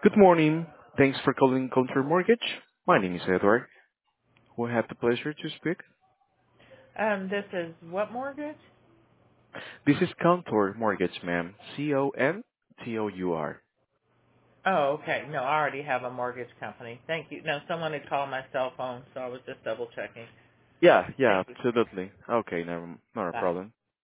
Good morning. Thanks for calling Counter Mortgage. My name is Edward. Who have the pleasure to speak? This is what mortgage? This is Counter Mortgage, ma'am. Contour. Oh, okay. No, I already have a mortgage company. Thank you. No, someone had called my cell phone, so I was just double checking. Yeah, Thank you. absolutely. Okay, not a Bye. problem.